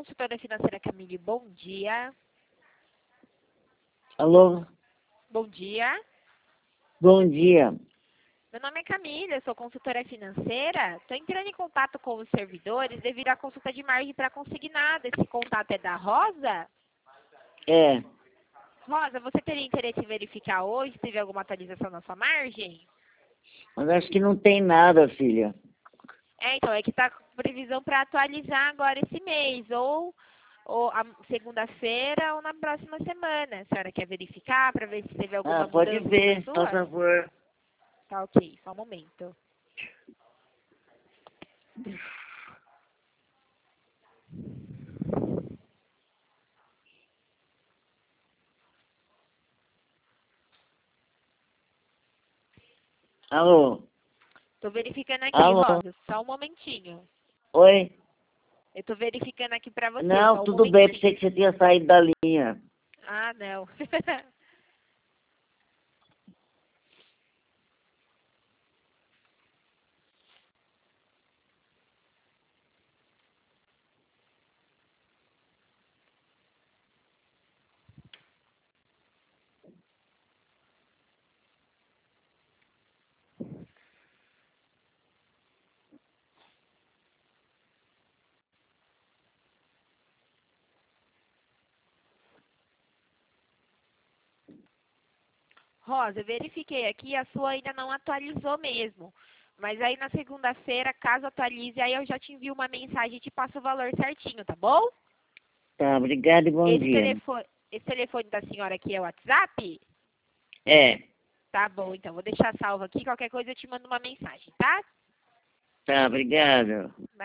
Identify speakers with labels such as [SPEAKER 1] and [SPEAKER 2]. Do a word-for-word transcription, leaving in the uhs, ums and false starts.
[SPEAKER 1] consultora financeira Camille, bom dia.
[SPEAKER 2] Alô?
[SPEAKER 1] Bom dia.
[SPEAKER 2] Bom dia.
[SPEAKER 1] Meu nome é Camila, eu sou consultora financeira. Estou entrando em contato com os servidores devido à consulta de margem para consignado. Esse contato é da Rosa?
[SPEAKER 2] É,
[SPEAKER 1] Rosa, você teria interesse em verificar hoje se teve alguma atualização na sua margem?
[SPEAKER 2] mas acho que não tem nada, filha.
[SPEAKER 1] É, então, é que está com previsão para atualizar agora esse mês, ou, ou a segunda-feira ou na próxima semana. A senhora quer verificar para ver se teve alguma
[SPEAKER 2] Ah, pode
[SPEAKER 1] mudança
[SPEAKER 2] ver,
[SPEAKER 1] na
[SPEAKER 2] por
[SPEAKER 1] sua?
[SPEAKER 2] favor.
[SPEAKER 1] Tá ok, só um momento.
[SPEAKER 2] Alô?
[SPEAKER 1] Estou verificando aqui,
[SPEAKER 2] Alô?
[SPEAKER 1] Rosa, só um momentinho.
[SPEAKER 2] Oi?
[SPEAKER 1] Eu estou verificando aqui para você,
[SPEAKER 2] Não,
[SPEAKER 1] só um
[SPEAKER 2] tudo bem,
[SPEAKER 1] momentinho.
[SPEAKER 2] pensei que você tinha saído da linha.
[SPEAKER 1] Ah, não. Rosa, eu verifiquei aqui, a sua ainda não atualizou mesmo. Mas aí na segunda-feira, caso atualize, aí eu já te envio uma mensagem e te passo o valor certinho, tá bom?
[SPEAKER 2] Tá, obrigado e bom
[SPEAKER 1] Esse
[SPEAKER 2] dia.
[SPEAKER 1] telefone, esse telefone da senhora aqui é o WhatsApp?
[SPEAKER 2] É,
[SPEAKER 1] Tá bom, então vou deixar salvo aqui, qualquer coisa eu te mando uma mensagem, tá?
[SPEAKER 2] tá, obrigado.